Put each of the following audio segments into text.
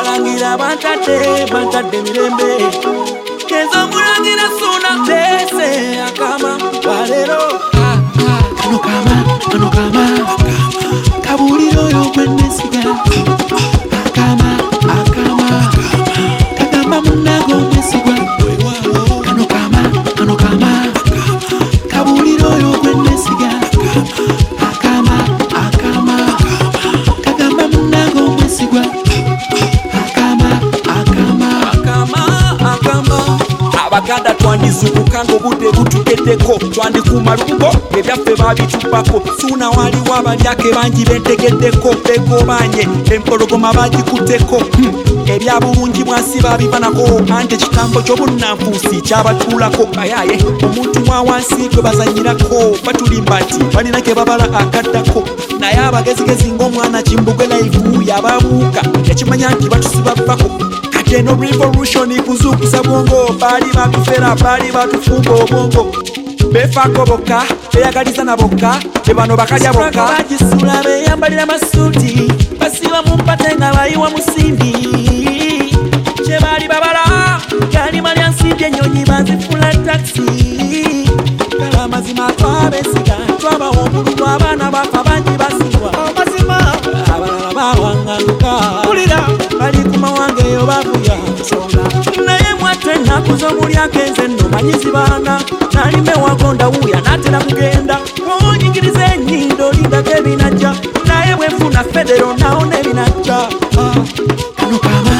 abalangira bantadde mirembe kenzo mulangira suna tese akama walero kano kama kabuliro yo kwendesiga akama kagamba munago mwesigwa kano kama kabuliro yo kwendesiga akama kagamba munago mwesigwa abaganda twandizukuka ng'obudde butugeddeko twandikuuma lubugo ebyaffe baabitupako suuna waliwo abalyake bangi bentegeddeko begobanye empologoma bagikutteko ebyabulungi mwansi baabivanako anti ekitambo ky'obunnanfuusi kyabatuulako ayaye omuntu wa wansi gwe bazanyirako batulimba nti balina ke babala akaddako naye abagezigezi ng'omwana kimbuge laivu yababuuka ekimanya nti batusibavako no revolution kuzukusa bongo bali batufera bali batufumba obongo befako boka beyagaliza na boka bebano bakalya boka bajisula beyambalira masuti basiba mumpate nga bayiwa musimbi kye bali babala gali malya nsimbi ennyonyi bazifula taxi kala mazima twabesiga twabawa omululu abaana bafa bangi basibwa amazima abalala bawangaluka kulira bali kumawange yo bavuya nsonga naye mwate ennaku z'omulyako enze nno manyizibanga nalime wagonda wuya natera kugenda wonyingiriza ennyindo lindako ebinajja naye bwenfuna federo nawo n'ebinajja kano kama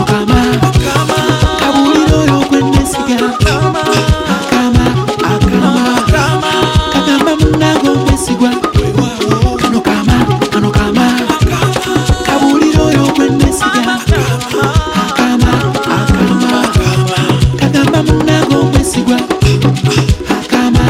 kabuliro yo kwendesiga akama kagamba munago mwesigwa kano kama kabuliro yo kwendesiga akama kagamba munago mwesigwa akama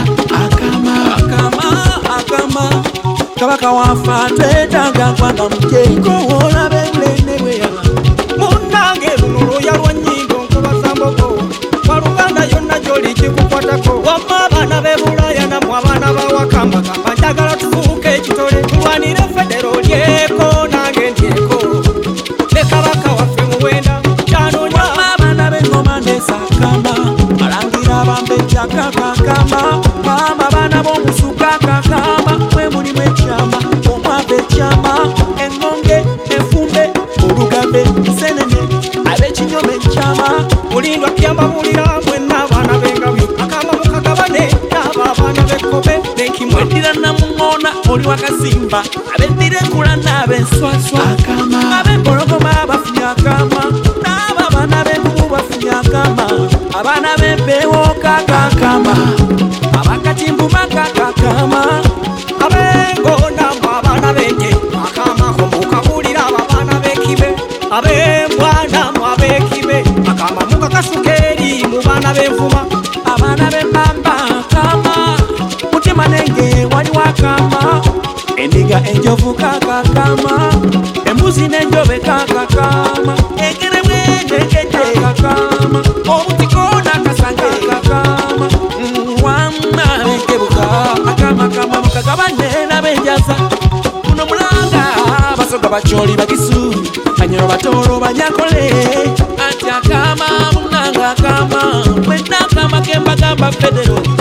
kabaka wafa twetaaga kwanga mujeiko olabe bulende bweya munange luno yalwa nnyindo nkubasamboko waluganda yonna gyoli kikukwatako wamma abaana b'ebulaya namwe abaana bawakambagamba njagala tufuuke ekitole tulwanire federo lyeko nange ndyeko ne kabaka waffe muwenda kyanonya wamma abaana b'engoma nesakamba alangira abambejja kakakamba mama abaana b'omusuka kakamba mwe mulimu ekyama omwava ekyama engonge enfumbe olugambe senene ab'ekinyoma ekyama mulindwa kyambabulira mwenna abaana b'engabi akama mukagabane n'abo abaana b'ekkobe nenkimwedira namuŋŋoona oli wakasimba ab'eddira enkula n'ab'enswaswa ab'empologoma bafunye akama n'abo abaana b'enkubu bafunye akama abaana b'empeewo kakakama abakatimbuma kakakama ab'engonda mwe abaana b'enje akama komukabulira abo abaana b'ekibe ab'embwana mwe ab'ekibe akama mukakasuka eri mu baana b'envuma abaana b'embamba akama mutima nenge waliwo akama endiga enjovu kakakama embuzi n'enjobe kakakama engere mwenjekeje kakama obutiko n'akasange kakama wamma benkebuka akama mukagabane n'abenjaza kuno mulanga basoga bakyoli bagisu banyoro batoro banyakole ati akama munanga akama mwenna akama kembagamba federo